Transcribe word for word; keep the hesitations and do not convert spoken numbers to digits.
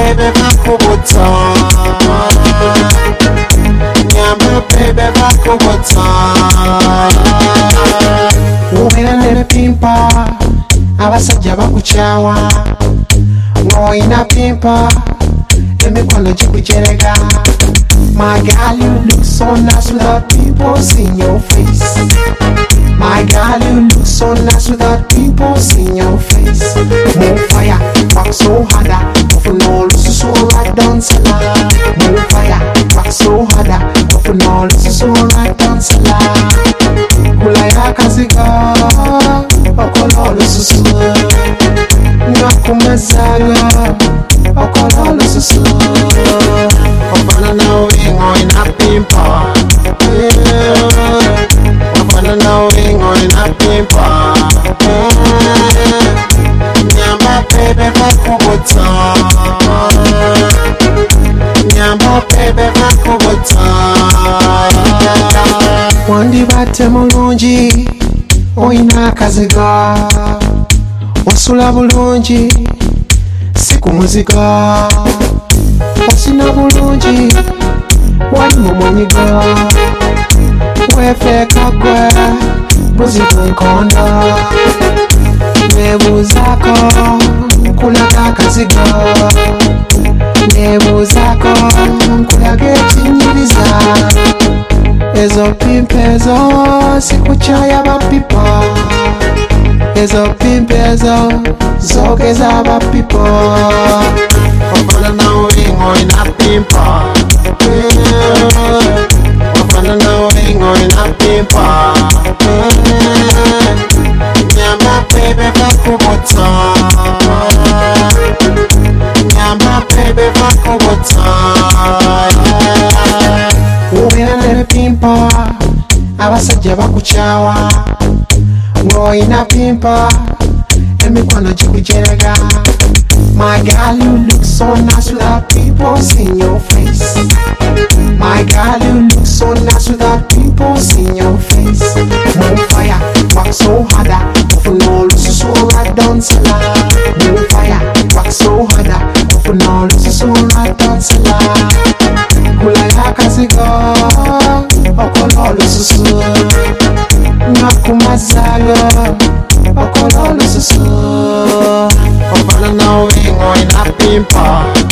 baby bakubota. Nyamba baby bakubota. Ubera nere pimpa abasajja bakuchawa. Ngoina pimpa emikwano gikujerega. My girl, you look so nice without pimples in your face. My girl, you look so nice without pimples in your face. More fire, rock so harder. Often all lose so like dance a lot. More fire, rock so harder. Often all lose so like dance a lot. Kulaya kaziga, okolo lose so. Nakumazaga, okolo lose so. Ofana na wingo ina pimpa. Ofana na wingo ina pimpa. Nyamba baby bakubota. Nyamba baby bakubota. Wandi bate mulungi oina akaziga. Wasula bulungi siku muziga. Wasina bulungi wali mumunyiga. Wefeka kwe buzi kunkonda. Nebuzako kulaga akaziga. Nebuzako kulaga ekinyiriza. Ezo pimpezo sikuchaya bapipa. Ezo pimpezo zogeza bapipa. Ofana na wingo ina pimpa. Ofana na wingo ina pimpa. Nyamba baby bakubota. Nyamba baby bakubota. Ubera nere pimpa abasajja bakuchawa. Ngoina pimpa emikwano gikujerega. My girl, you look so nice without pimples in your face. My girl, you look so nice without pimples in your face. More fire, rock so harder. Often all lose so like dance a lot. More fire, rock so harder. Often all lose so like dance a lot. Kulaya kaziga, okolo lose so. Nakumazaga, okolo lose so. Ofana na wingo ina pimpa.